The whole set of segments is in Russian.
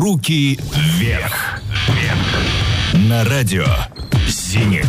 Руки вверх. На радио «Зенит».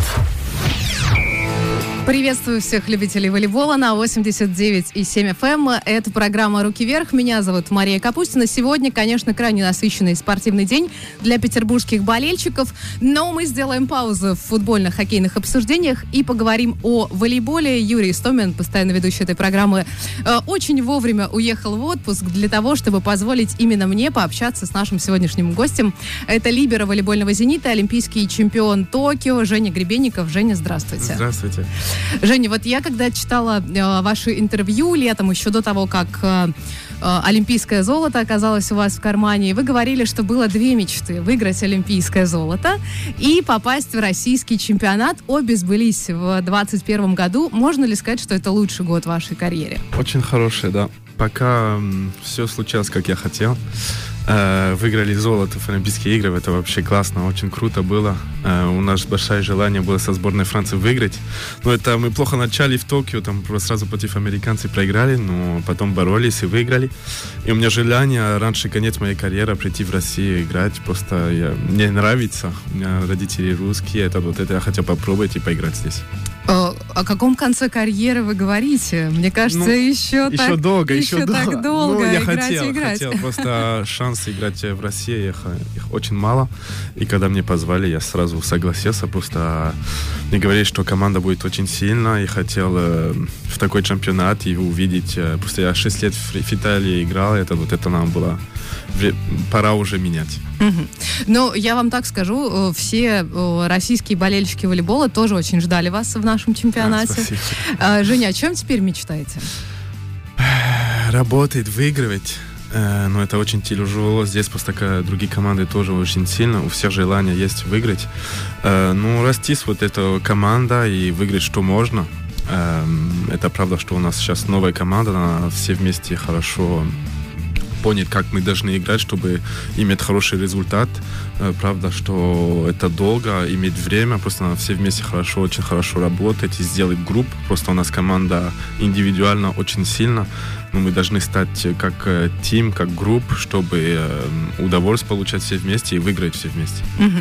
Приветствую всех любителей волейбола на 89,7 FM. Это программа «Руки вверх». Меня зовут Мария Капустина. Сегодня, конечно, крайне насыщенный спортивный день для петербургских болельщиков. Но мы сделаем паузу в футбольно-хоккейных обсуждениях и поговорим о волейболе. Юрий Истомин, постоянно ведущий этой программы, очень вовремя уехал в отпуск для того, чтобы позволить именно мне пообщаться с нашим сегодняшним гостем. Это либеро волейбольного «Зенита», олимпийский чемпион Токио Женя Гребенников. Женя, здравствуйте. Здравствуйте. Женя, вот я когда читала ваши интервью летом, еще до того, как олимпийское золото оказалось у вас в кармане, вы говорили, что было две мечты: выиграть олимпийское золото и попасть в российский чемпионат. Обе сбылись в 2021 году. Можно ли сказать, что это лучший год в вашей карьере? Очень хороший, да. Пока все случилось, как я хотел. Выиграли золото в Олимпийские игры. Это вообще классно, очень круто было. У нас большое желание было со сборной Франции выиграть. Но это мы плохо начали в Токио, там сразу против американцев проиграли, но потом боролись и выиграли. И у меня желание раньше конец моей карьеры прийти в Россию играть. Просто мне нравится. У меня родители русские, это я хотел попробовать и поиграть здесь. О каком конце карьеры вы говорите? Мне кажется, еще так долго. Я хотел просто шанс играть в России, их очень мало. И когда мне позвали, я сразу согласился. Просто мне говорили, что команда будет очень сильна, и хотел в такой чемпионат и увидеть. Просто я 6 лет в Италии играл, это нам было пора уже менять. Ну, я вам так скажу, все российские болельщики волейбола тоже очень ждали вас в нашем чемпионате. Спасибо. Женя, о чем теперь мечтаете? Работать, выигрывать. Но это очень тяжело. Здесь просто другие команды тоже очень сильно. У всех желание есть выиграть. Расти с эта команда и выиграть, что можно. Это правда, что у нас сейчас новая команда, все вместе хорошо понять, как мы должны играть, чтобы иметь хороший результат. Правда, что это долго, иметь время, просто все вместе очень хорошо работать и сделать группу. Просто у нас команда индивидуально очень сильна, но мы должны стать как тим, как группа, чтобы удовольствие получать все вместе и выиграть все вместе.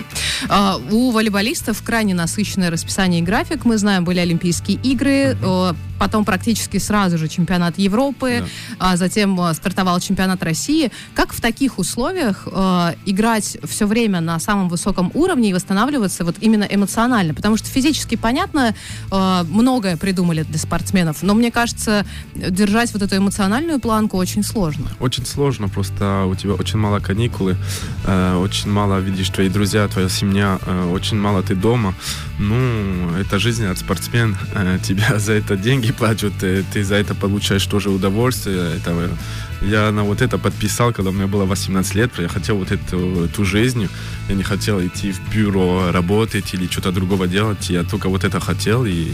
У волейболистов крайне насыщенное расписание и график. Мы знаем, были Олимпийские игры, потом практически сразу же чемпионат Европы, затем стартовал чемпионат России. Как в таких условиях играть все время на самом высоком уровне и восстанавливаться именно эмоционально? Потому что физически, понятно, многое придумали для спортсменов, но мне кажется, держать эту эмоциональную планку очень сложно. Очень сложно, просто у тебя очень мало каникулы, очень мало видишь твои друзья, твоя семья, очень мало ты дома. Это жизнь от спортсмена, тебя за это деньги платят, ты за это получаешь тоже удовольствие. Я на это подписал, когда мне было 18 лет. Я хотел эту жизнь. Я не хотел идти в бюро работать или что-то другого делать. Я только это хотел. И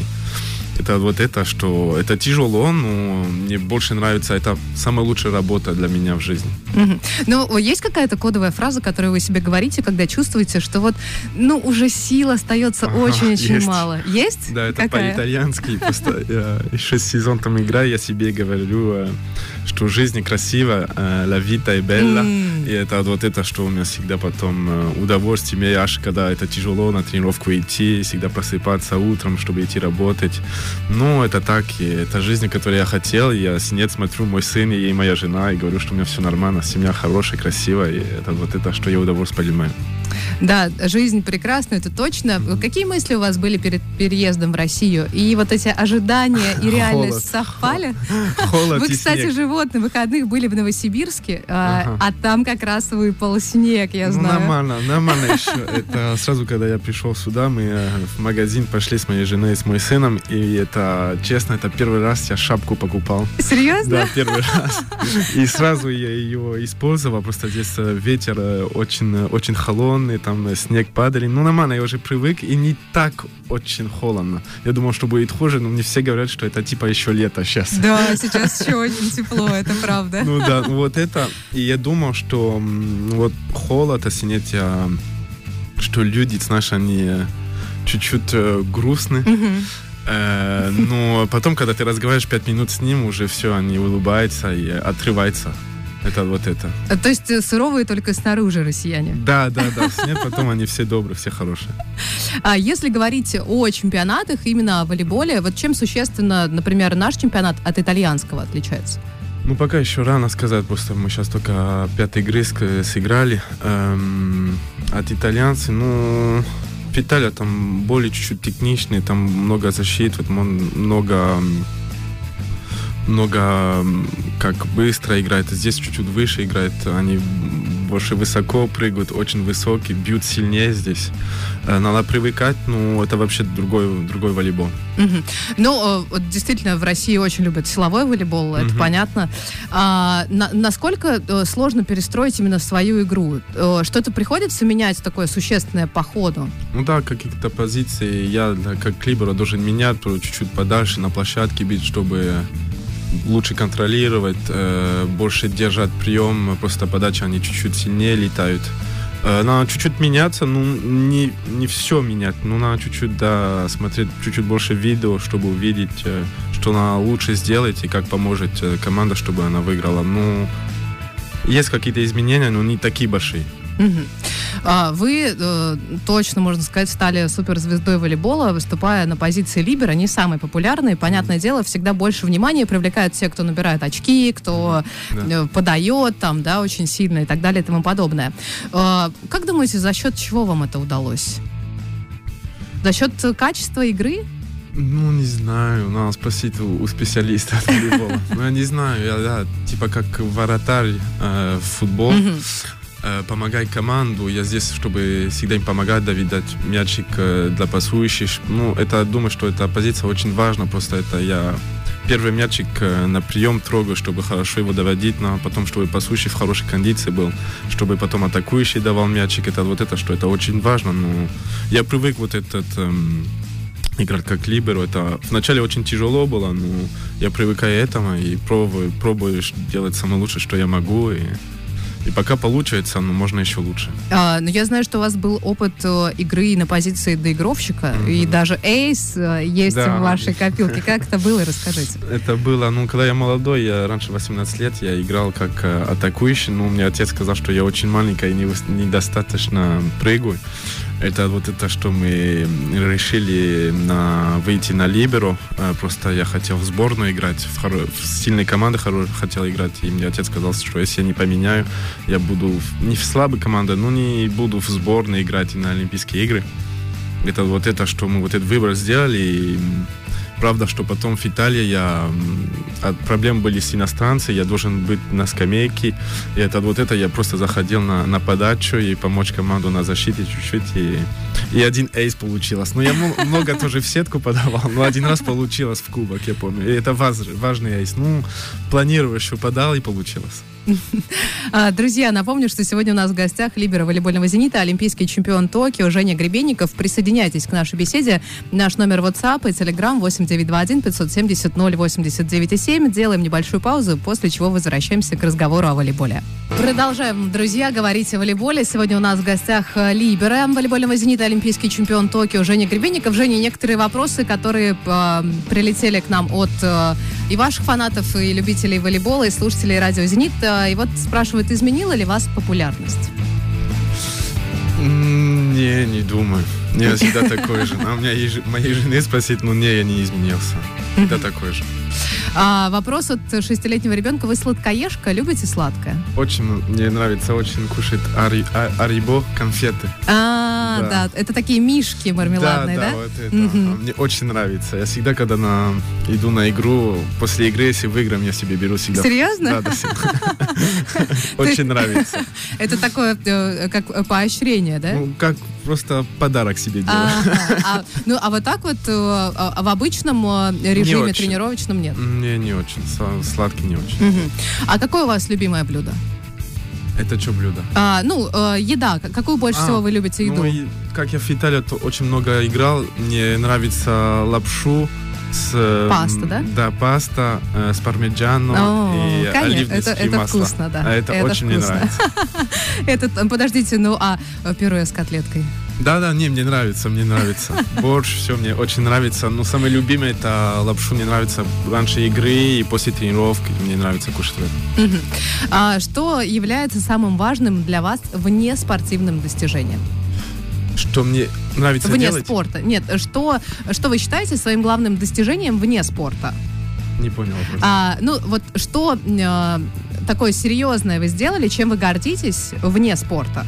это тяжело, но мне больше нравится. Это самая лучшая работа для меня в жизни. Ну, есть какая-то кодовая фраза, которую вы себе говорите, когда чувствуете, что уже сил остается очень мало? Есть? Да, это по-итальянски. Просто я 6 сезонов там играю, я себе говорю, что жизнь красива, la vita è bella. И это, что у меня всегда потом удовольствие, аж когда это тяжело на тренировку идти, всегда просыпаться утром, чтобы идти работать. Это так, и это жизнь, которую я хотел. Я смотрю, мой сын и моя жена, и говорю, что у меня все нормально, семья хорошая, красивая, и это, что я удовольствие понимаю. Да, жизнь прекрасна, это точно. Какие мысли у вас были перед переездом в Россию? И эти ожидания и реальность совпали? Холод. Вы, кстати, на выходных были в Новосибирске, а там как раз выпал снег, я знаю. Нормально еще. Это сразу, когда я пришел сюда, мы в магазин пошли с моей женой и с моим сыном, и это, честно, это первый раз я шапку покупал. Серьезно? Да, первый раз. И сразу я ее использовал, просто здесь ветер очень холодный, там снег падали. Нормально, я уже привык, и не так очень холодно. Я думал, что будет хуже, но мне все говорят, что это еще лето сейчас. Да, сейчас еще очень тепло, это правда. Это. И я думал, что холод, что люди, знаешь, они чуть-чуть грустны. Но потом, когда ты разговариваешь 5 минут с ним, уже все, они улыбаются и отрываются. Это вот это. То есть суровые только снаружи россияне? Да. Нет, потом они все добрые, все хорошие. А если говорить о чемпионатах, именно о волейболе, вот чем существенно, например, наш чемпионат от итальянского отличается? Ну, пока еще рано сказать, просто мы сейчас только 5 игры сыграли. От итальянцев, в Италии там более чуть-чуть техничный, там много защит, вот много как быстро играет. Здесь чуть-чуть выше играет, они больше высоко прыгают, очень высокие, бьют сильнее здесь. Надо привыкать, это вообще другой волейбол. Ну, действительно, в России очень любят силовой волейбол, это понятно. Насколько сложно перестроить именно свою игру? Что-то приходится менять такое существенное по ходу? Ну да, какие-то позиции я как либеро должен менять, чуть-чуть подальше на площадке бить, чтобы лучше контролировать, больше держать прием, просто подача, они чуть-чуть сильнее летают. Надо чуть-чуть меняться, не все менять, надо чуть-чуть, смотреть чуть-чуть больше видео, чтобы увидеть, что надо лучше сделать и как поможет команда, чтобы она выиграла. Есть какие-то изменения, но не такие большие. Вы точно, можно сказать, стали суперзвездой волейбола, выступая на позиции либера, не самой популярной. Понятное дело, всегда больше внимания привлекают те, кто набирает очки, кто подает там, очень сильно и так далее и тому подобное. Как думаете, за счет чего вам это удалось? За счет качества игры? Не знаю, надо спросить у специалиста от волейбола. Я не знаю, я типа как вратарь в футбол. Помогай команду. Я здесь, чтобы всегда им помогать, дать мячик для пасующих. Думаю, что эта позиция очень важна. Просто это я первый мячик на прием трогаю, чтобы хорошо его доводить, но потом, чтобы пасующий в хорошей кондиции был, чтобы потом атакующий давал мячик. Что это очень важно. Я привык играть как либеро. Это вначале очень тяжело было, но я привыкаю к этому и пробую делать самое лучшее, что я могу. И пока получается, можно еще лучше. Но я знаю, что у вас был опыт игры на позиции доигровщика, и даже эйс есть в вашей копилке. Как это было? Расскажите. Это было, когда я молодой, я раньше 18 лет, я играл как атакующий, мне отец сказал, что я очень маленькая и недостаточно прыгаю. Это что мы решили выйти на либеро. Просто я хотел в сборную играть, в сильной команде хотел играть. И мне отец сказал, что если я не поменяю, я буду не в слабой команде, но не буду в сборной играть и на Олимпийские игры. Это что мы этот выбор сделали. И правда, что потом в Италии проблемы были с иностранцами, я должен быть на скамейке. И я просто заходил на подачу и помочь команду на защите чуть-чуть. И один эйс получилось. Я много тоже в сетку подавал, но один раз получилось в кубок, я помню. И это важный эйс. Планировал, что подал, и получилось. Друзья, напомню, что сегодня у нас в гостях либеро волейбольного «Зенита», олимпийский чемпион Токио Женя Гребенников. Присоединяйтесь к нашей беседе. Наш номер WhatsApp и Telegram 8921 570 089,7. Делаем небольшую паузу, после чего возвращаемся к разговору о волейболе. Продолжаем, друзья, говорить о волейболе. Сегодня у нас в гостях либеро волейбольного «Зенита», олимпийский чемпион Токио Женя Гребенников. Женя, некоторые вопросы, которые прилетели к нам от и ваших фанатов, и любителей волейбола, и слушателей радио «Зенит». И спрашивают, изменила ли вас популярность? Не думаю. Я всегда такой же. А у меня моей жены спросить, я не изменился. Да такой же. Вопрос от 6-летнего ребенка. Вы сладкоежка? Любите сладкое? Очень. Мне нравится очень кушать арибо, конфеты. Да. Это такие мишки мармеладные, да? Да, вот это. Мне очень нравится. Я всегда, когда иду на игру, после игры, если выиграем, я себе беру всегда. Серьезно? Да. Очень нравится. Это такое, как поощрение, да? Как просто подарок себе делаю. А вот так в обычном режиме тренировочном нет? Не очень. Сладкий не очень. А какое у вас любимое блюдо? Это что блюдо? Еда. Какую больше всего вы любите еду? Как я в Италии очень много играл, мне нравится лапшу с... Паста, да? Да, паста с пармиджано и оливковое масло. Вкусно, да. Это очень мне нравится. Подождите, пюре с котлеткой? Да, мне нравится. Борщ, все мне очень нравится. Но самое любимое это лапшу. Мне нравится раньше игры и после тренировки. Мне нравится кушать это. А что является самым важным для вас вне спортивным достижением? Что мне нравится вне делать? Спорта. Нет, что вы считаете своим главным достижением вне спорта? Не понял вопрос. Что такое серьезное вы сделали, чем вы гордитесь вне спорта?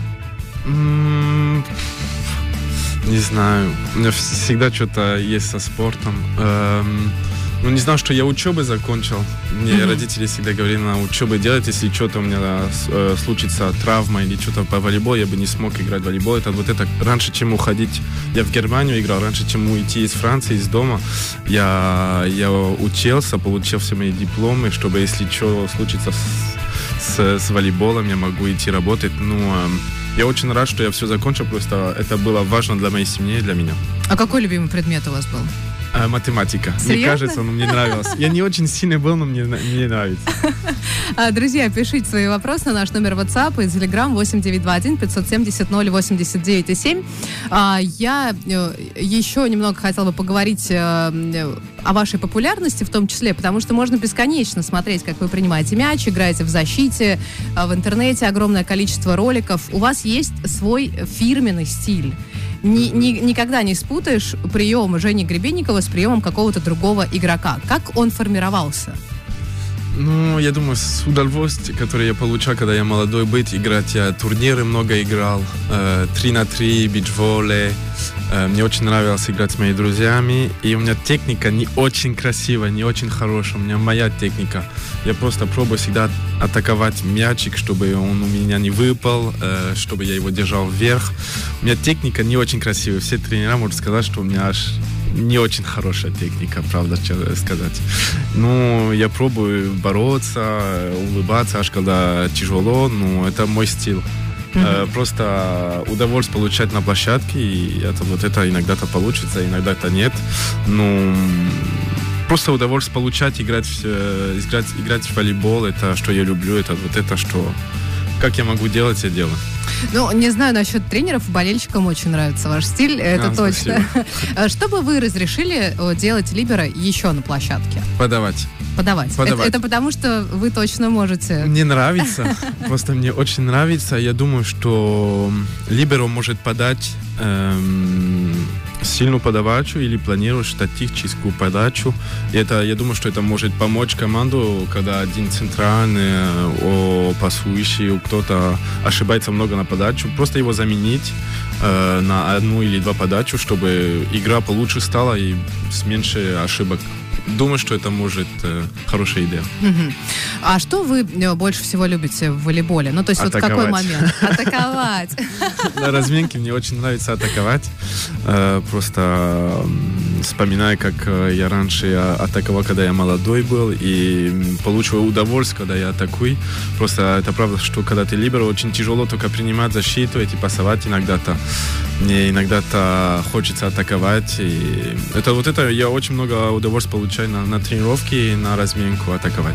Не знаю. У меня всегда что-то есть со спортом. Не знал, что я учебы закончил. Мне родители всегда говорили, на учебы делать, если что-то у меня случится травма или что-то по волейболу, я бы не смог играть в волейбол. Это раньше, чем уходить, я в Германию играл, раньше, чем уйти из Франции, из дома, я учился, получил все мои дипломы, чтобы, если что случится с волейболом, я могу идти работать. Я очень рад, что я все закончил, просто это было важно для моей семьи и для меня. А какой любимый предмет у вас был? Математика. Серьезно? Мне кажется, мне нравилось. Я не очень сильный был, но мне нравится. Друзья, пишите свои вопросы на наш номер WhatsApp и Telegram 8921-570-89,7. Я еще немного хотела бы поговорить о вашей популярности в том числе, потому что можно бесконечно смотреть, как вы принимаете мяч, играете в защите, в интернете огромное количество роликов. У вас есть свой фирменный стиль. Никогда не спутаешь прием Жени Гребенникова с приемом какого-то другого игрока. Как он формировался? Я думаю, с удовольствием, которое я получал, когда я молодой был, играть. Я турниры много играл, 3-3, бич-волей. Мне очень нравилось играть с моими друзьями. И у меня техника не очень красивая, не очень хорошая. У меня моя техника. Я просто пробую всегда атаковать мячик, чтобы он у меня не выпал, чтобы я его держал вверх. У меня техника не очень красивая. Все тренера могут сказать, что у меня аж не очень хорошая техника, правда сказать. Я пробую бороться, улыбаться, аж когда тяжело. Это мой стиль. Просто удовольствие получать на площадке, и это иногда-то получится, иногда-то нет. Просто удовольствие получать, играть в волейбол, это что я люблю, это что... Как я могу делать, я делаю. Не знаю насчет тренеров, болельщикам очень нравится ваш стиль, это точно. Что бы вы разрешили делать либеро еще на площадке? Подавать. Это потому, что вы точно можете... Мне нравится, просто мне очень нравится. Я думаю, что либеро может подать сильную подачу или планируешь статическую подачу. И я думаю, что это может помочь команду, когда один центральный, пасующий, кто-то ошибается много на подачу. Просто его заменить на одну или два подачу, чтобы игра получше стала и с меньше ошибок. Думаю, что это может хорошая идея. А что вы больше всего любите в волейболе? То есть атаковать. В какой момент? Атаковать. На разминке мне очень нравится атаковать. Просто вспоминаю, как я раньше атаковал, когда я молодой был, и получил удовольствие, когда я атакую. Просто это правда, что когда ты либеро, очень тяжело только принимать защиту и пасовать иногда-то. Мне иногда-то хочется атаковать. И это я очень много удовольствия получаю на тренировке и на разминку атаковать.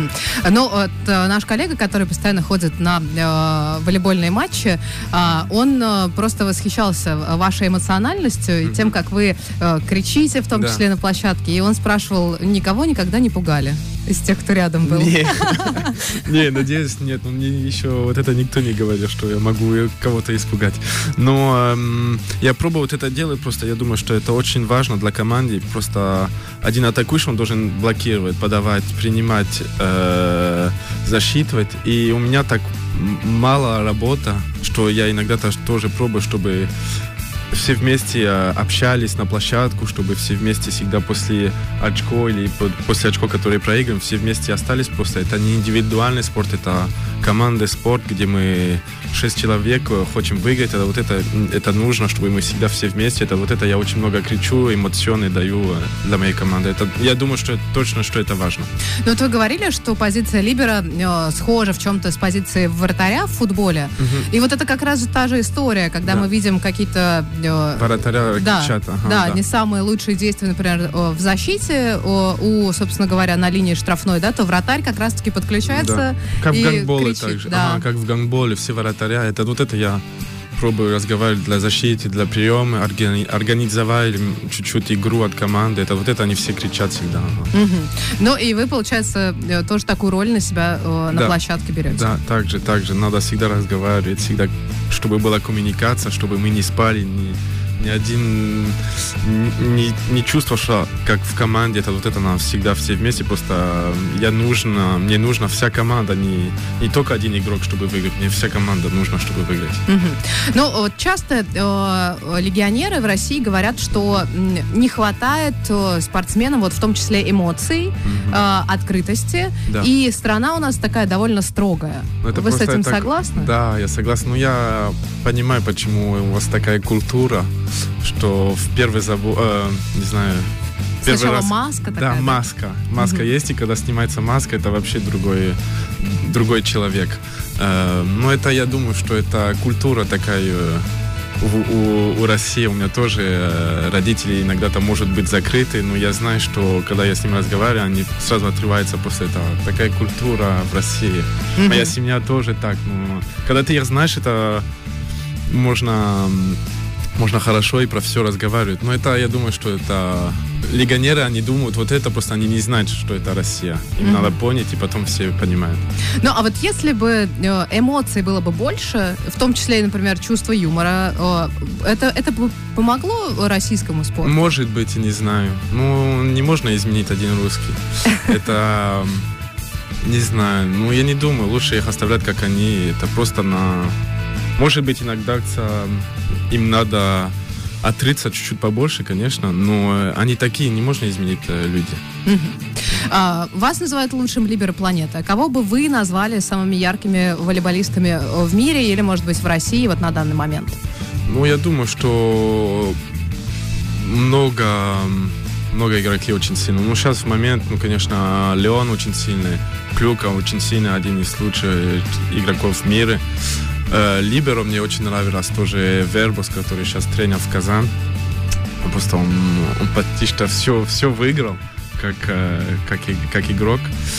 Наш коллега, который постоянно ходит на волейбольные матчи, он просто восхищался вашей эмоциональностью и тем, как вы кричите, в том числе на площадке. И он спрашивал, никого никогда не пугали из тех, кто рядом был? Не, надеюсь, нет. Мне еще это никто не говорил, что я могу кого-то испугать. Но я пробую это делать, просто я думаю, что это очень важно для команды. Просто один атакующий, он должен блокировать, подавать, принимать, засчитывать. И у меня так мало работа, что я иногда тоже пробую, чтобы все вместе общались на площадку, чтобы все вместе всегда после очко или после очко, которые проиграем, все вместе остались. Просто это не индивидуальный спорт, это командный спорт, где мы 6 человек хотим выиграть. Это нужно, чтобы мы всегда все вместе. Это я очень много кричу, эмоционы даю для моей команды. Я думаю, что точно, что это важно. Но вы говорили, что позиция либеро схожа в чем-то с позицией вратаря в футболе. И это как раз та же история, когда мы видим какие-то вратаря кричат. Не самые лучшие действия, например, в защите, собственно говоря, на линии штрафной, то вратарь как раз-таки подключается. Как и в гандболе кричит, также. Да. Как в гандболе, все вратаря. Это я пробую разговаривать для защиты, для приема, организовали чуть-чуть игру от команды. Это они все кричат всегда. Ну и вы, получается, тоже такую роль на себя на площадке берете? Да, также. Надо всегда разговаривать, всегда, чтобы была коммуникация, чтобы мы не спали, ни один не чувствовал, что как в команде, это нам всегда все вместе, просто мне нужна вся команда, не только один игрок, чтобы выиграть, мне вся команда нужна, чтобы выиграть. Ну, вот часто легионеры в России говорят, что не хватает спортсменам, вот в том числе эмоций, открытости, и страна у нас такая довольно строгая. Вы с этим согласны? Да, я согласен. Но я понимаю, почему у вас такая культура, что в первый не знаю, первый сначала раз... маска такая. Да, маска есть, и когда снимается маска, это вообще другой человек. Но это, я думаю, что это культура такая у России. У меня тоже родители иногда там может быть закрыты, но я знаю, что когда я с ними разговариваю, они сразу отрываются после этого. Такая культура в России. Моя семья тоже так. Но когда ты их знаешь, это можно хорошо и про все разговаривать. Но это, я думаю, что это... Легионеры, они думают, просто они не знают, что это Россия. Им надо понять, и потом все понимают. Ну, а вот если бы эмоций было бы больше, в том числе, например, чувство юмора, это бы помогло российскому спорту? Может быть, не знаю. Ну, не можно изменить один русский. Это... Не знаю. Ну, я не думаю. Лучше их оставлять, как они. Это просто Может быть, иногда им надо отрыться чуть-чуть побольше, конечно, но они такие, не можно изменить люди. Вас называют лучшим либеро планеты. Кого бы вы назвали самыми яркими волейболистами в мире или, может быть, в России вот на данный момент? Ну, я думаю, что много игроков очень сильных. Ну, сейчас в момент, конечно, Леон очень сильный, Клюка очень сильный, один из лучших игроков в мире. Либеро мне очень нравился тоже Вербус, который сейчас тренер в Казани. Просто он почти что все выиграл, как игрок.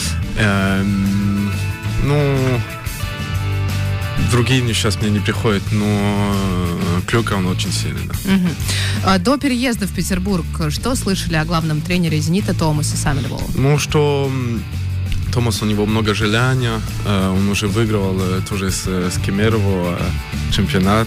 Другие сейчас мне не приходят, но Клюка, он очень сильный, да. До переезда в Петербург что слышали о главном тренере «Зенита» Томасе Саммельволу? Ну, что... Томас, у него много желания, он уже выиграл тоже с Кемерово чемпионат,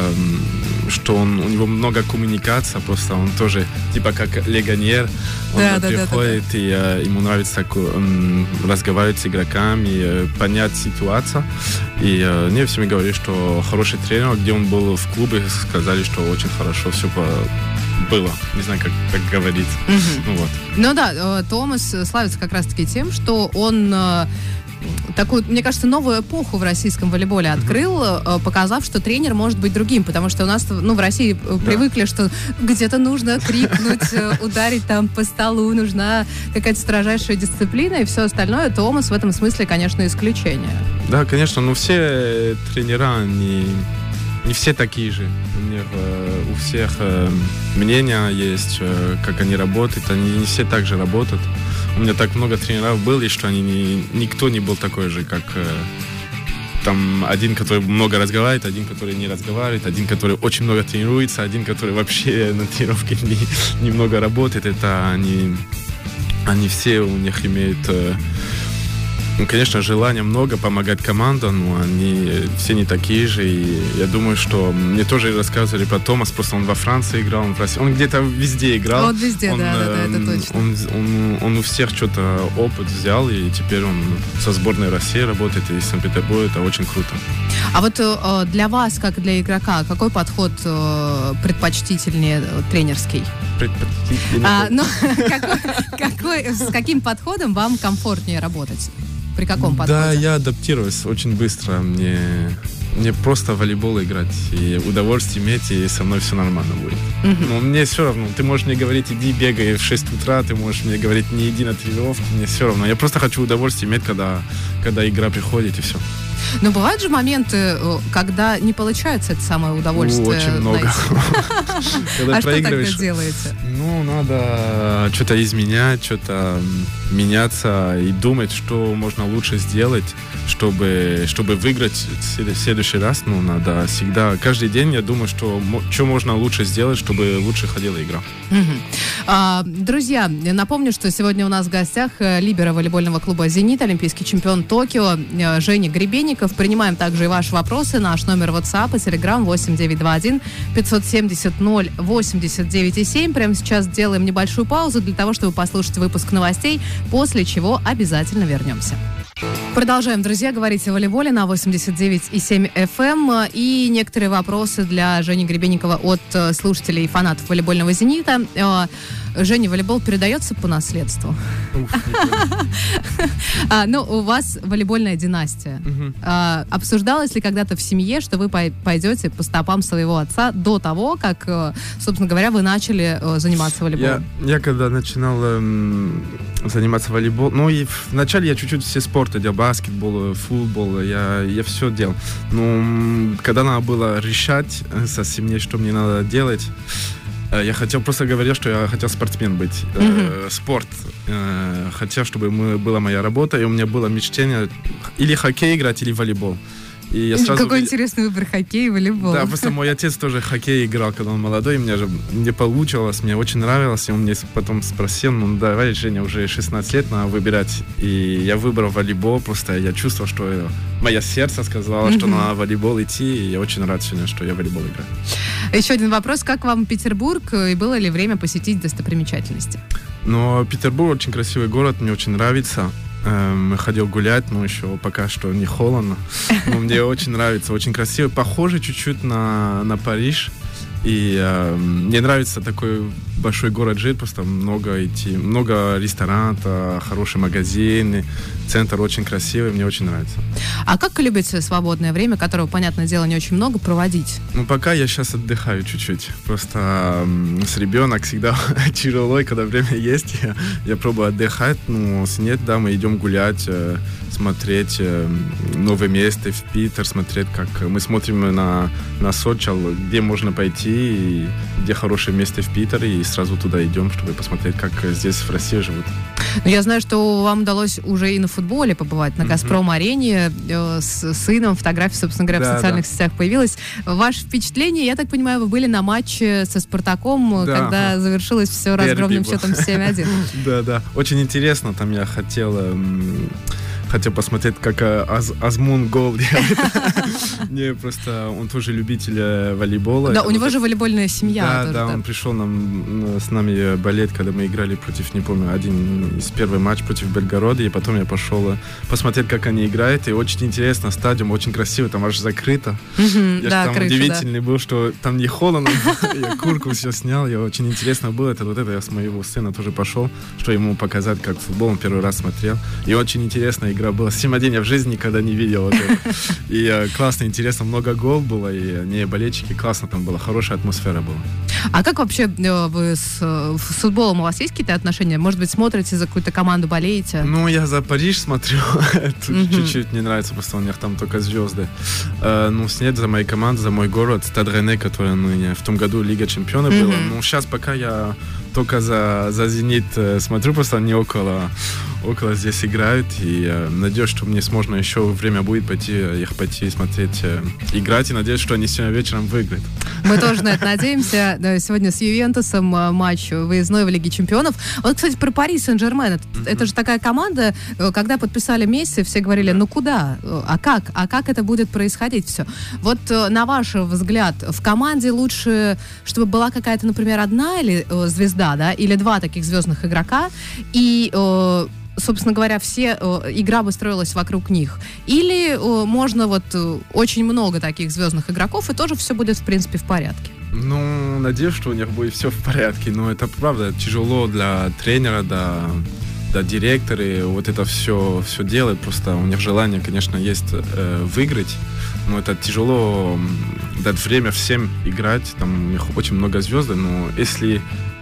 что у него много коммуникации, просто он тоже типа как легионер, он приходит и ему нравится так, разговаривать с игроками, понять ситуацию. И мне всеми говорили, что хороший тренер, где он был в клубе, сказали, что очень хорошо все было. Не знаю, как говорить. Ну да, Томас славится как раз-таки тем, что он такую, мне кажется, новую эпоху в российском волейболе открыл, показав, что тренер может быть другим, потому что у нас, в России привыкли, что где-то нужно крикнуть, ударить там по столу, нужна какая-то строжайшая дисциплина, и все остальное. Томас в этом смысле, конечно, исключение. Да, конечно, но все тренера, не все такие же. У всех мнения есть, как они работают. Они не все так же работают. У меня так много тренеров было, что никто не был такой же, как там один, который много разговаривает, один, который не разговаривает, один, который очень много тренируется, один, который вообще на тренировке немного работает. Это они все у них имеют... конечно, желания много помогать командам, но они все не такие же. И я думаю, что мне тоже рассказывали про Томас, просто он во Франции играл, он в России. Он где-то везде играл. Вот везде, это точно. Он у всех что-то опыт взял, и теперь он со сборной России работает, и в Санкт-Петербурге. Это очень круто. А вот для вас, как для игрока, какой подход предпочтительнее тренерский? Предпочтительнее? С каким подходом вам комфортнее работать? При каком подходе? Да, я адаптируюсь очень быстро. Мне просто в волейбол играть, и удовольствие иметь, и со мной все нормально будет. Но мне все равно. Ты можешь мне говорить, иди бегай в 6 утра, ты можешь мне говорить, не иди на тренировку, мне все равно. Я просто хочу удовольствие иметь, когда игра приходит, и все. Но бывают же моменты, когда не получается это самое удовольствие. Очень много. А что тогда делаете? Ну, надо что-то изменять, что-то меняться и думать, что можно лучше сделать, чтобы выиграть в следующий раз. Ну, надо всегда, каждый день я думаю, что можно лучше сделать, чтобы лучше ходила игра. Друзья, напомню, что сегодня у нас в гостях либеро волейбольного клуба «Зенит», олимпийский чемпион Токио Женя Гребенников. Принимаем также и ваши вопросы. Наш номер WhatsApp и Telegram 8921 570 089,7. Прямо сейчас делаем небольшую паузу для того, чтобы послушать выпуск новостей, после чего обязательно вернемся. Продолжаем, друзья, говорить о волейболе на 89,7 FM. И некоторые вопросы для Жени Гребенникова от слушателей и фанатов волейбольного «Зенита». Женя, волейбол передается по наследству? Ну, у вас волейбольная династия. Обсуждалось ли когда-то в семье, что вы пойдете по стопам своего отца до того, как, собственно говоря, вы начали заниматься волейболом? Я когда начинал заниматься волейболом, ну и вначале я чуть-чуть все спорты делал, баскетбол, футбол, я все делал. Но когда надо было решать со мне, что мне надо делать, я просто говорил, что я хотел спортсмен быть. Спорт. Хотел, чтобы была моя работа, и у меня было мечтание или хоккей играть, или волейбол. И я сразу Какой интересный выбор, хоккей и волейбол. Да, просто мой отец тоже хоккей играл, когда он молодой, и мне же не получилось, мне очень нравилось, и он мне потом спросил, ну давай, Женя, уже 16 лет, надо выбирать. И я выбрал волейбол, просто я чувствовал, что мое сердце сказало, что надо в волейбол идти, и я очень рад сегодня, что я в волейбол играю. Еще один вопрос, как вам Петербург, и было ли время посетить достопримечательности? Ну, Петербург очень красивый город, мне очень нравится. Ходил гулять, но еще пока что не холодно. Но мне очень нравится, очень красиво. Похоже чуть-чуть на Париж. И мне нравится такой большой город жить, просто много ресторанов, хорошие магазины, центр очень красивый, мне очень нравится. А как любите свободное время, которого, понятное дело, не очень много, проводить? Ну, пока я сейчас отдыхаю чуть-чуть. Просто с ребенком всегда тяжело, и когда время есть, я пробую отдыхать, но если нет, да, мы идем гулять, смотреть новые места в Питер, смотреть, как мы смотрим на Сочи, где можно пойти, и где хорошее место в Питере, и сразу туда идем, чтобы посмотреть, как здесь в России живут. Ну, я знаю, что вам удалось уже и на футболе побывать, на «Газпром-арене» с сыном, фотография, собственно говоря, в социальных сетях появилась. Ваше впечатление, я так понимаю, вы были на матче со «Спартаком», когда завершилось все разгромным счетом 7-1. Да, очень интересно, там я хотел посмотреть, как Азмун гол делает. Не, просто он тоже любитель волейбола. Да, у него же волейбольная семья. Да, он пришел с нами болеть, когда мы играли против, не помню, один из первых матчей против Белгорода, и потом я пошел посмотреть, как они играют, и очень интересно, стадион очень красивый, там аж закрыто. Я там удивительный был, что там не холодно, я куртку все снял, и очень интересно было, это я с моего сына тоже пошел, что ему показать, как футбол, он первый раз смотрел, и очень интересно игра была. 7-1 я в жизни никогда не видел. И классно, интересно, много голов было, и не болельщики, классно там было, хорошая атмосфера была. А как вообще вы с футболом, у вас есть какие-то отношения? Может быть, смотрите за какую-то команду, болеете? Ну, я за Париж смотрю, чуть-чуть не нравится, просто у них там только звезды. Ну, нет, за мою команду, за мой город, Стад Ренне, который в том году Лига Чемпионов была. Ну, сейчас пока я только за «Зенит» смотрю, просто они около здесь играют, и надеюсь, что мне можно еще время будет пойти смотреть, играть, и надеюсь, что они сегодня вечером выиграют. Мы тоже на это надеемся. Сегодня с Ювентусом матч выездной в Лиге Чемпионов. Вот, кстати, про Пари Сен-Жермен. Это же такая команда, когда подписали Месси, все говорили, ну куда? А как это будет происходить все? Вот на ваш взгляд, в команде лучше, чтобы была какая-то, например, одна или звезда, да, или два таких звездных игрока, и собственно говоря, игра бы строилась вокруг них. Или можно очень много таких звездных игроков, и тоже все будет, в принципе, в порядке. Ну, надеюсь, что у них будет все в порядке. Но это, правда, тяжело для тренера, для директора. Это все делать. Просто у них желание, конечно, есть выиграть. Но это тяжело дать время всем играть. Там у них очень много звезд. Но если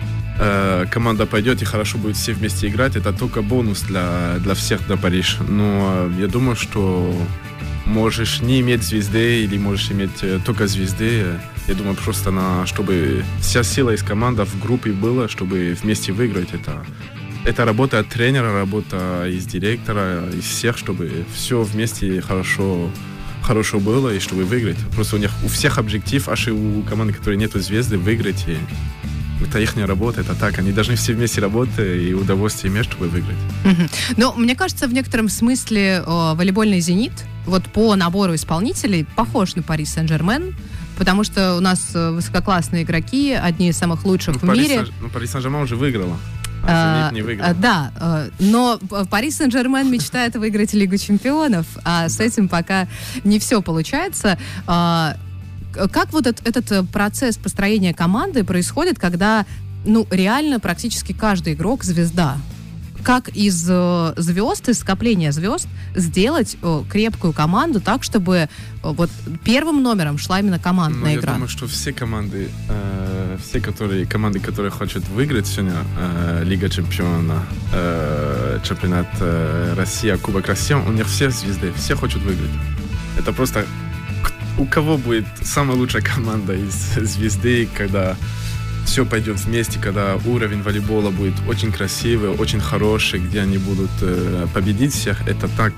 команда пойдет и хорошо будет все вместе играть, это только бонус для всех до Парижа. Но я думаю, что можешь не иметь звезды или можешь иметь только звезды. Я думаю, просто чтобы вся сила из команды в группе была, чтобы вместе выиграть, это это работа от тренера, работа из директора, из всех, чтобы все вместе хорошо было, и чтобы выиграть. Просто у всех объектив, аж и у команды, которые нету звезды, выиграть. И это их работа, это так. Они должны все вместе работать и удовольствие иметь, чтобы выиграть. Но мне кажется, в некотором смысле волейбольный «Зенит» вот по набору исполнителей похож на Пари Сен-Жермен, потому что у нас высококлассные игроки, одни из самых лучших в мире. Пари Сен-Жермен уже выиграла. «Зенит» не выиграл. Да, но Пари Сен-Жермен мечтает выиграть Лигу чемпионов, а с этим пока не все получается. Как вот этот процесс построения команды происходит, когда, реально практически каждый игрок звезда? Как из звезд, из скопления звезд сделать крепкую команду так, чтобы вот первым номером шла именно командная игра? Я думаю, что все команды, команды, которые хотят выиграть сегодня Лига чемпионов, чемпионат России, Кубок России, у них все звезды, все хотят выиграть. Это просто у кого будет самая лучшая команда из звезды, когда все пойдет вместе, когда уровень волейбола будет очень красивый, очень хороший, где они будут победить всех, это так,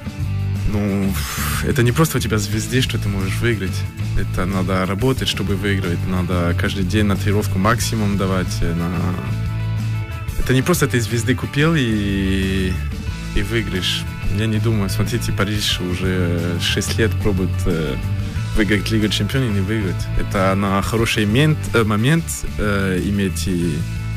это не просто у тебя звезды, что ты можешь выиграть. Это надо работать, чтобы выиграть. Надо каждый день на тренировку максимум давать. Это не просто ты звезды купил и выиграешь. Я не думаю, смотрите, Париж уже 6 лет пробует выиграть Лигу чемпионов и не выиграть. Это на хороший момент иметь и...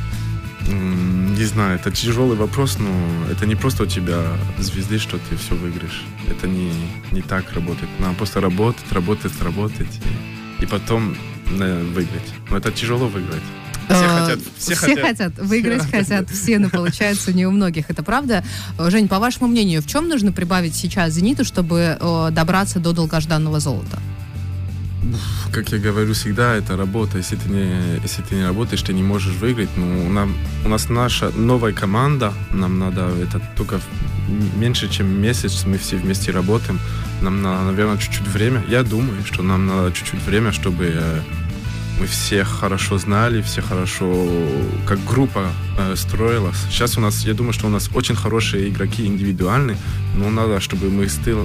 Не знаю, это тяжелый вопрос, но это не просто у тебя звезды, что ты все выиграешь. Это не так работает. Надо просто работать и потом выиграть. Но это тяжело выиграть. Все хотят, выиграть хотят все, но получается не у многих, это правда. Жень, по вашему мнению, в чем нужно прибавить сейчас «Зениту», чтобы добраться до долгожданного золота? Как я говорю всегда, это работа. Если ты не работаешь, ты не можешь выиграть. У нас наша новая команда, нам надо это только меньше, чем месяц, мы все вместе работаем. Нам надо, наверное, чуть-чуть время. Я думаю, что нам надо чуть-чуть время, чтобы мы всех хорошо знали, все хорошо, как группа строилась. Сейчас я думаю, что у нас очень хорошие игроки индивидуальные, но надо, чтобы мы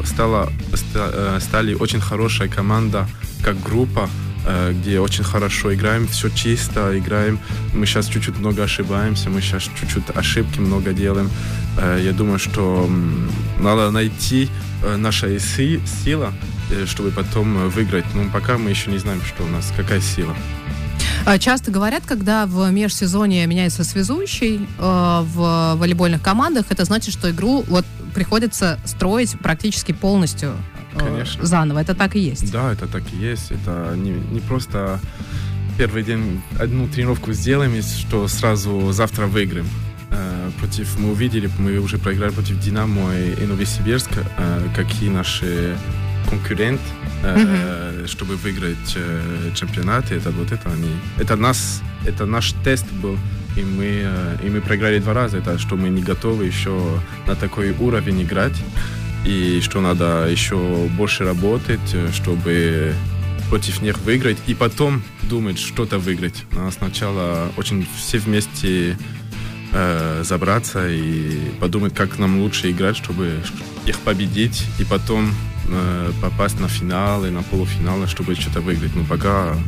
стали очень хорошая команда, как группа, где очень хорошо играем, все чисто играем. Мы сейчас чуть-чуть много ошибаемся, мы сейчас чуть-чуть ошибки много делаем. Я думаю, что надо найти наша сила, чтобы потом выиграть. Но пока мы еще не знаем, что у нас, какая сила. Часто говорят, когда в межсезонье меняется связующий в волейбольных командах, это значит, что игру приходится строить практически полностью. Конечно. Заново. Это так и есть? Да, это так и есть. Это не просто первый день одну тренировку сделаем, и что сразу завтра выиграем. Мы увидели, мы уже проиграли против «Динамо» и Новосибирск, какие наши конкуренты, чтобы выиграть чемпионат. Это наш тест был, и мы проиграли 2 раза. Это что мы не готовы еще на такой уровень играть. И что надо еще больше работать, чтобы против них выиграть, и потом думать, что-то выиграть. Надо сначала очень все вместе забраться и подумать, как нам лучше играть, чтобы их победить, и потом попасть на финалы, на полуфиналы, чтобы что-то выиграть. Но пока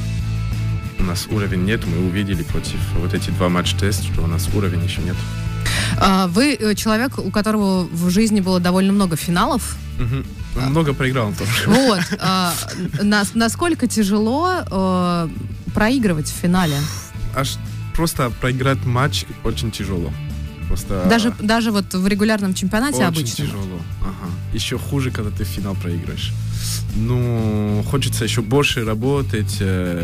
у нас уровень нет, мы увидели против эти 2 матч-теста, что у нас уровень еще нет. Вы человек, у которого в жизни было довольно много финалов. Много проиграл тоже. Вот. Насколько тяжело проигрывать в финале? Аж просто проиграть матч очень тяжело. Просто даже в регулярном чемпионате обычно? Очень тяжело. Ага. Еще хуже, когда ты финал проиграешь. Хочется еще больше работать.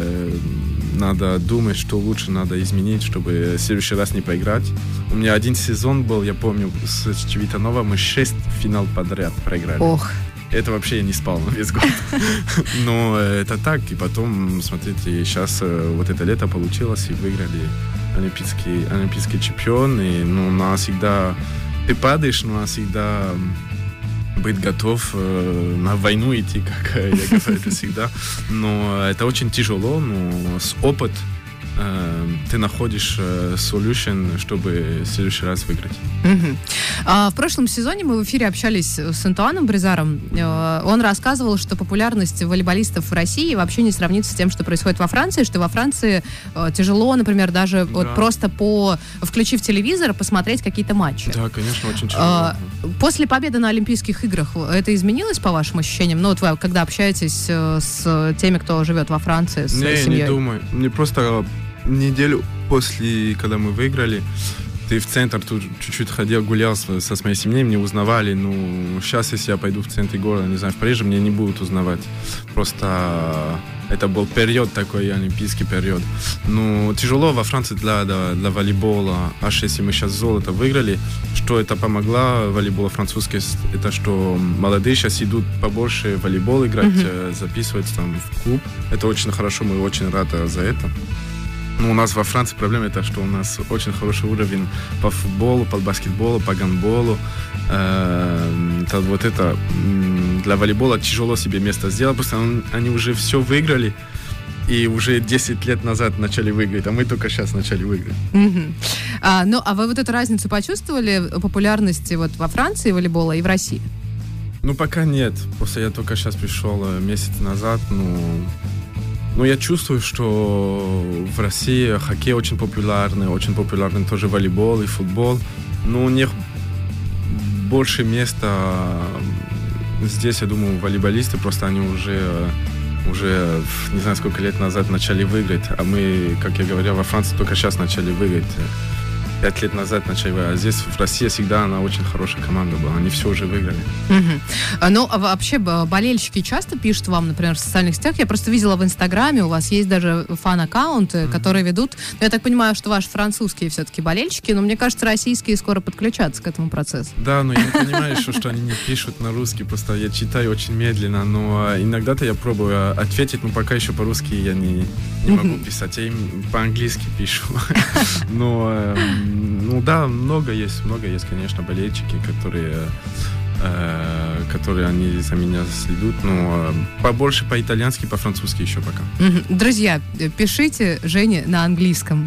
Надо думать, что лучше надо изменить, чтобы в следующий раз не проиграть. У меня один сезон был, я помню, с Чевитанова мы 6 финал подряд проиграли. Ох. Это вообще я не спал весь год. Но это так. И потом, смотрите, сейчас это лето получилось, и выиграли олимпийский чемпион. И надо всегда... Ты падаешь, но надо всегда быть готов на войну идти, как я говорю это всегда. Но это очень тяжело, но с опытом ты находишь solution, чтобы в следующий раз выиграть. В прошлом сезоне мы в эфире общались с Антуаном Бризаром. Он рассказывал, что популярность волейболистов в России вообще не сравнится с тем, что происходит во Франции, что во Франции тяжело, например, даже вот просто включив телевизор, посмотреть какие-то матчи. Да, конечно, очень тяжело. После победы на Олимпийских играх это изменилось, по вашим ощущениям? Ну, вот вы, когда общаетесь с теми, кто живет во Франции, с семьей? Не думаю. Мне просто неделю после, когда мы выиграли, ты в центр тут чуть-чуть ходил, гулял со своей семьей, мне узнавали. Ну, сейчас, если я пойду в центр города, не знаю, в Париже, мне не будут узнавать. Просто это был период такой, олимпийский период. Ну, тяжело во Франции для волейбола. Аж если мы сейчас золото выиграли, что это помогло волейболу французский, это что молодые сейчас идут побольше в волейбол играть, записываются там в клуб. Это очень хорошо, мы очень рады за это. Ну, у нас во Франции проблема это, что у нас очень хороший уровень по футболу, по баскетболу, по гандболу. Вот это для волейбола тяжело себе место сделать, потому что они уже все выиграли и уже 10 лет назад начали выиграть, а мы только сейчас начали выиграть. А вы вот эту разницу почувствовали популярности вот во Франции волейбола и в России? Ну, пока нет. Просто я только сейчас пришел месяц назад, Ну, я чувствую, что в России хоккей очень популярный тоже волейбол и футбол. Но у них больше места здесь, я думаю, волейболисты, просто они уже не знаю, сколько лет назад начали выиграть, а мы, как я говорил, во Франции только сейчас начали выиграть. 5 лет назад начали, а здесь в России всегда она очень хорошая команда была, они все уже выиграли. Ну, а вообще болельщики часто пишут вам, например, в социальных сетях? Я просто видела в Инстаграме, у вас есть даже фан-аккаунты, которые ведут. Я так понимаю, что ваши французские все-таки болельщики, но мне кажется, российские скоро подключатся к этому процессу. Да, но я не понимаю еще, что они не пишут на русский, просто я читаю очень медленно, но иногда-то я пробую ответить, но пока еще по-русски я не могу писать, я им по-английски пишу. Но ну да, много есть, конечно, болельщики, которые они за меня следуют, но побольше по-итальянски, по-французски еще пока. Друзья, пишите Жене на английском.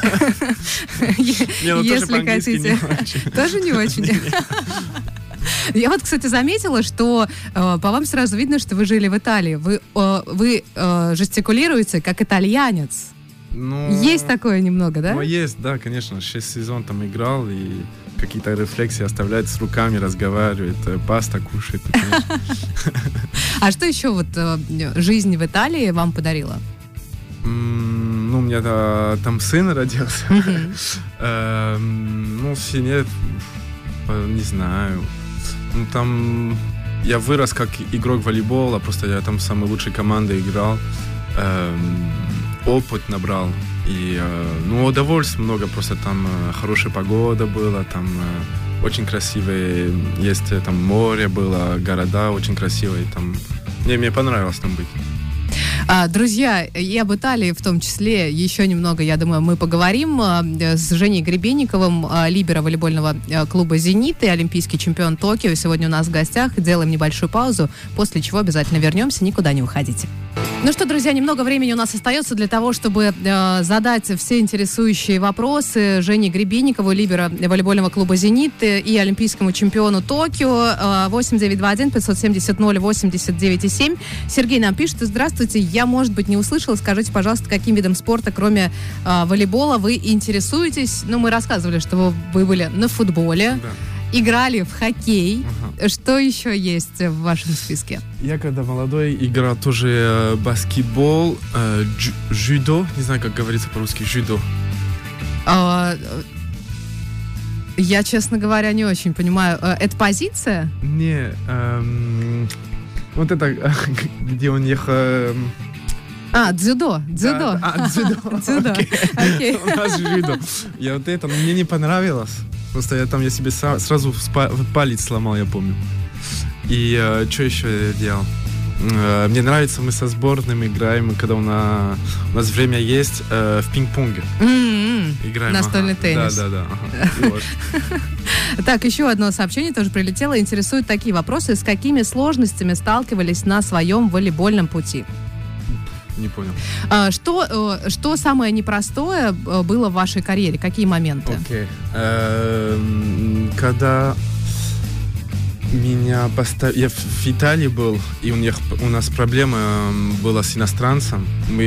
Если хотите. Тоже не очень? Я вот, кстати, заметила, что по вам сразу видно, что вы жили в Италии. Вы жестикулируете как итальянец. Есть такое немного, да? Ну, есть, да, конечно. 6 сезонов там играл, и какие-то рефлексии оставляет, с руками разговаривает, паста кушает. А что еще вот жизнь в Италии вам подарила? Ну, у меня там сын родился. Ну, в семье, не знаю. Ну, там я вырос как игрок волейбола, просто я там в самой лучшей команде играл. Опыт набрал. И, удовольствия много, просто там хорошая погода была, там очень красивые, есть там море было, города очень красивые, там. Мне понравилось там быть. Друзья, и об Италии в том числе еще немного, я думаю, мы поговорим с Женей Гребенниковым, либеро волейбольного клуба «Зенит» и олимпийский чемпион Токио. Сегодня у нас в гостях. Делаем небольшую паузу, после чего обязательно вернемся. Никуда не уходите. Ну что, друзья, немного времени у нас остается для того, чтобы задать все интересующие вопросы Жене Гребенникову, либеро волейбольного клуба «Зенит» и олимпийскому чемпиону Токио. 8921-570-8097. Сергей нам пишет: здравствуйте, я, может быть, не услышала. Скажите, пожалуйста, каким видом спорта, кроме волейбола, вы интересуетесь? Ну, мы рассказывали, что вы были на футболе. Да. Играли в хоккей. Что еще есть в вашем списке? Я когда молодой играл тоже баскетбол, джудо, не знаю, как говорится по-русски, джудо. Я, честно говоря, не очень понимаю. Это позиция? Не, вот это, где у них... дзюдо. Дзюдо. Окей. У нас джудо. Я вот это, мне не понравилось. Просто я себе сразу палец сломал, я помню. И что еще я делал? Мне нравится, мы со сборными играем, когда у нас время есть, в пинг-понге. Играем. Настольный теннис. Да. Так, еще одно сообщение тоже прилетело. Интересуют такие вопросы. С какими сложностями сталкивались на своем волейбольном пути? Не понял. Что самое непростое было в вашей карьере? Какие моменты? Окей. Когда меня поставили... Я в Италии был, и у нас проблема была с иностранцем.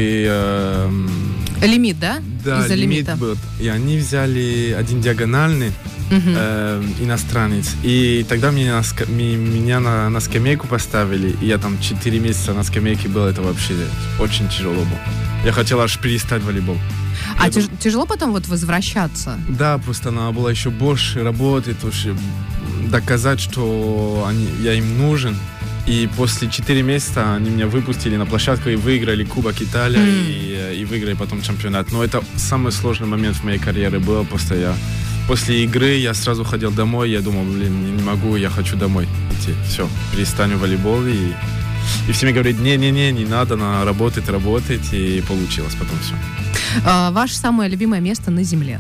Лимит, да? Да, из-за лимит лимита. был. И они взяли один диагональный иностранец. И тогда меня на скамейку поставили. И я там 4 месяца на скамейке был. Это вообще очень тяжело было. Я хотел аж перестать волейбол. А тяжело потом вот возвращаться? Да, просто надо было еще больше работать, доказать, что я им нужен. И после 4 месяца они меня выпустили на площадку и выиграли Кубок Италии и выиграли потом чемпионат. Но это самый сложный момент в моей карьере был. Просто после игры я сразу ходил домой, я думал, не могу, я хочу домой идти. Все, перестану волейбол. И все мне говорят, не надо, надо работать, и получилось потом все. Ваше самое любимое место на земле?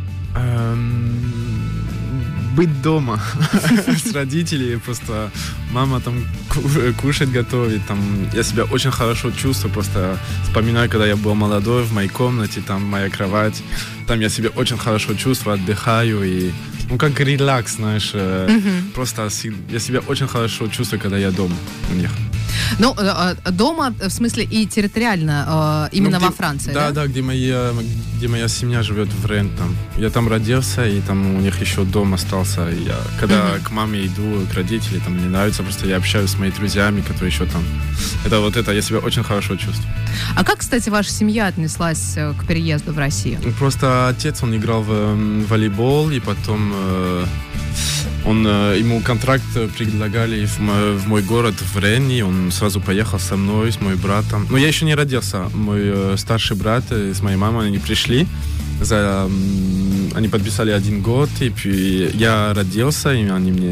Быть дома с родителями, просто мама там кушать готовит, там я себя очень хорошо чувствую, просто вспоминаю, когда я был молодой, в моей комнате, там моя кровать, там я себя очень хорошо чувствую, отдыхаю и как релакс, знаешь, просто я себя очень хорошо чувствую, когда я дома у них. Ну, дома, в смысле, и территориально, именно во Франции, да? Да, где моя семья живет в Рен, там. Я там родился, и там у них еще дом остался. И когда к маме иду, к родителям, там мне нравится, просто я общаюсь с моими друзьями, которые еще там. Это я себя очень хорошо чувствую. А как, кстати, ваша семья отнеслась к переезду в Россию? Просто отец, он играл в волейбол, и потом... ему контракт предлагали в мой город, в Ренни. Он сразу поехал со мной, с моим братом. Но я еще не родился. Мой старший брат с моей мамой, они пришли. Они подписали 1 год, и я родился, и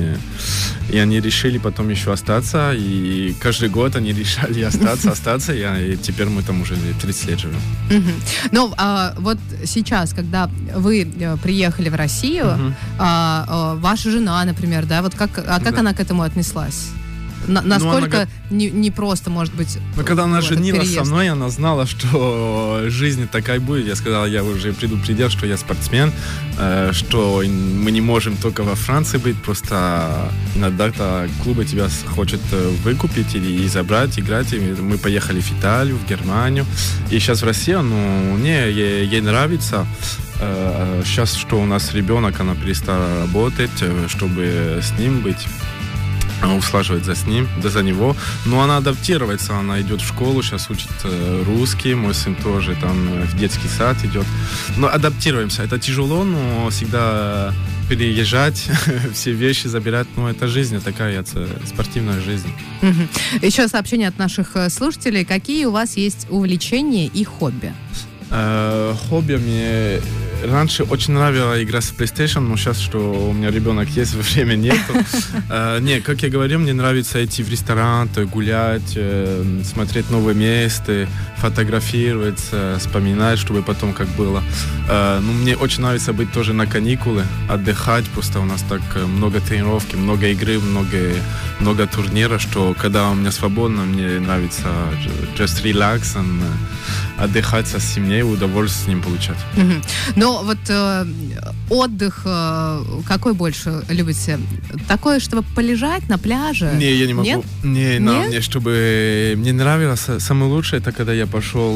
они решили потом еще остаться. И каждый год они решали остаться, и теперь мы там уже 30 лет живем. Ну, вот сейчас, когда вы приехали в Россию, ваша жена, например, да, вот как она к этому отнеслась? Насколько не просто, может быть, но когда она женилась со мной, она знала, что жизнь такая будет. Я сказал, я уже предупредил, что я спортсмен, что мы не можем только во Франции быть, просто иногда клубы тебя хочет выкупить или забрать, играть. И мы поехали в Италию, в Германию. И сейчас в Россию, ей нравится. Сейчас, что у нас ребенок, она перестала работать, чтобы с ним быть. Услаживать за него. Но она адаптируется, она идет в школу, сейчас учит русский, мой сын тоже там в детский сад идет. Но адаптируемся. Это тяжело, но всегда переезжать, все вещи забирать, это жизнь, такая спортивная жизнь. Еще сообщение от наших слушателей. Какие у вас есть увлечения и хобби? Хобби мне раньше очень нравилась игра в PlayStation, но сейчас, что у меня ребенок есть, время нету. Как я говорил, мне нравится идти в ресторан, гулять, смотреть новые места, фотографировать, вспоминать, чтобы потом как было. Мне очень нравится быть тоже на каникулы, отдыхать, просто у нас так много тренировки, много игры, много турниров, что когда у меня свободно, мне нравится just relax, отдыхать со семьей, удовольствие с ним получать. Но вот отдых какой больше любите? Такое, чтобы полежать на пляже? Не, я не могу. Нет? Мне, чтобы... Мне нравилось, самое лучшее, это когда я пошел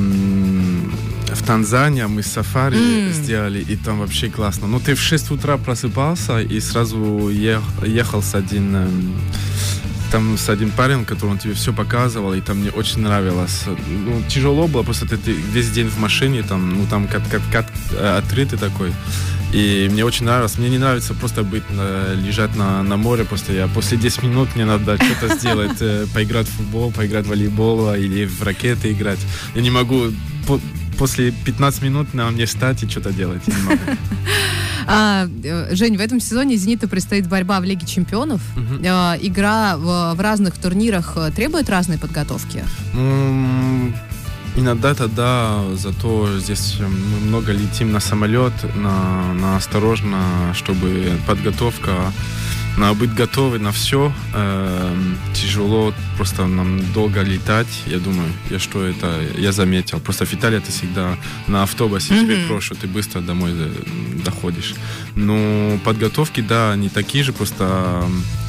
в Танзанию, мы сафари сделали, и там вообще классно. Но ты в 6 утра просыпался и сразу ехал с один парень, который он тебе все показывал, и там мне очень нравилось. Тяжело было, просто ты весь день в машине, там открытый такой. И мне очень нравилось. Мне не нравится просто лежать на море, просто после 10 минут мне надо что-то сделать, поиграть в футбол, поиграть в волейбол или в ракеты играть. Я не могу... После 15 минут на мне встать и что-то делать. Я не могу. Жень, в этом сезоне «Зениту» предстоит борьба в Лиге чемпионов. Игра в разных турнирах требует разной подготовки? Иногда да, зато здесь мы много летим на самолет, на осторожно, чтобы подготовка Надо быть готовы на все. Тяжело, просто нам долго летать. Я думаю, я заметил. Просто в Италии это всегда на автобусе тебе проще, ты быстро домой доходишь. Но подготовки, да, они такие же, просто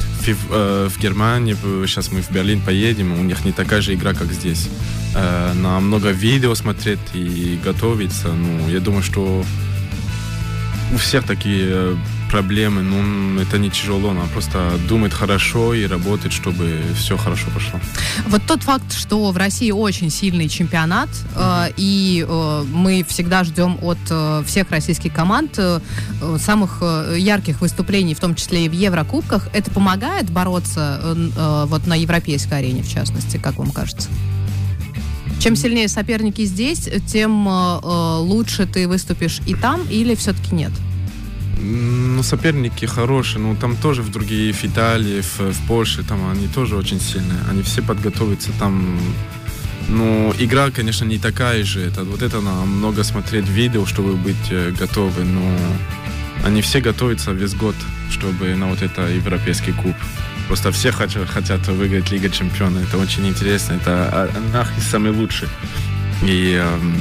в Германии, сейчас мы в Берлин поедем, у них не такая же игра, как здесь. На много видео смотреть и готовиться. Ну, я думаю, что у всех такие проблемы, но это не тяжело, надо просто думать хорошо и работать, чтобы все хорошо пошло. Вот тот факт, что в России очень сильный чемпионат, и мы всегда ждем от всех российских команд самых ярких выступлений, в том числе и в Еврокубках, это помогает бороться вот на европейской арене, в частности, как вам кажется? Чем сильнее соперники здесь, тем лучше ты выступишь и там, или все-таки нет? Ну, соперники хорошие, но там тоже в другие, в Италии, в Польше, там они тоже очень сильные. Они все подготовятся там. Ну, игра, конечно, не такая же. Это надо много смотреть видео, чтобы быть готовы. Но они все готовятся весь год, чтобы на вот это европейский куб. Просто все хотят выиграть Лигу Чемпионов. Это очень интересно. Это нахуй самый лучший. И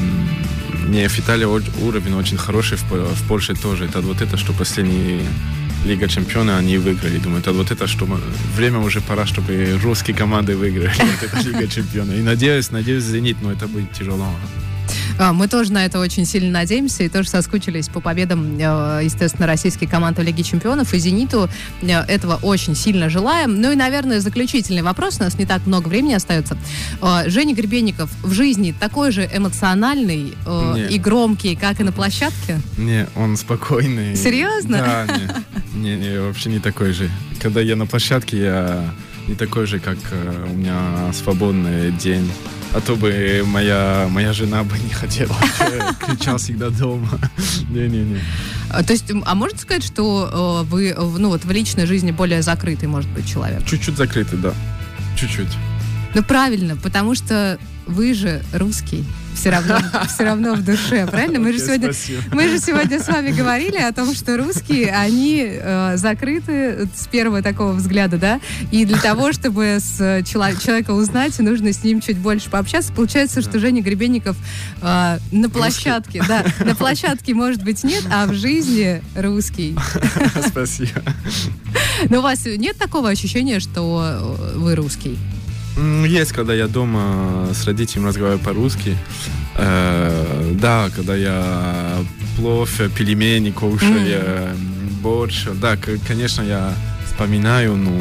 в Италии уровень очень хороший, в Польше тоже. Это что последняя Лига Чемпионов они выиграли. Думаю, это что время уже пора, чтобы русские команды выиграли Лига Чемпионов. И надеюсь, «Зенит», но это будет тяжело. Мы тоже на это очень сильно надеемся и тоже соскучились по победам, естественно, российских команд в Лиге Чемпионов, и «Зениту» этого очень сильно желаем. Ну и, наверное, заключительный вопрос, у нас не так много времени остается. Женя Гребенников в жизни такой же эмоциональный и громкий, как и на площадке? Не, он спокойный. Серьезно? Да, не, вообще не такой же. Когда я на площадке, я не такой же, как у меня свободный день. А то бы моя жена бы не хотела. Кричал всегда дома. Не. То есть, а можно сказать, что вы в личной жизни более закрытый, может быть, человек? Чуть-чуть закрытый, да. Чуть-чуть. Ну, правильно, потому что вы же русский. Все равно в душе, правильно? Мы же сегодня с вами говорили о том, что русские, они закрыты с первого такого взгляда, да? И для того, чтобы с человека узнать, нужно с ним чуть больше пообщаться. Получается, что Женя Гребенников на площадке, да, на площадке, может быть, нет, а в жизни русский. Спасибо. Но у вас нет такого ощущения, что вы русский? Есть, когда я дома с родителями разговариваю по-русски. Да, когда я плов, пельмени кушаю, борщ. Да, конечно, я вспоминаю, но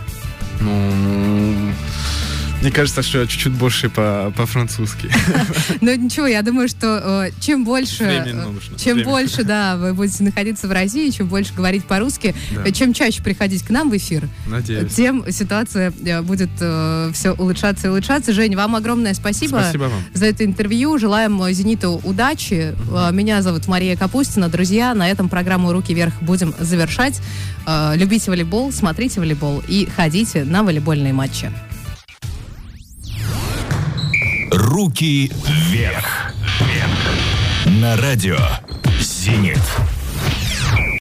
мне кажется, что я чуть-чуть больше по-французски. Ну ничего, я думаю, что чем больше, да, вы будете находиться в России, чем больше говорить по-русски, чем чаще приходить к нам в эфир, тем ситуация будет все улучшаться и улучшаться. Жень, вам огромное спасибо за это интервью. Желаем «Зениту» удачи. Меня зовут Мария Капустина. Друзья, на этом программу «Руки вверх» будем завершать. Любите волейбол, смотрите волейбол и ходите на волейбольные матчи. Руки вверх. На радио «Зенит».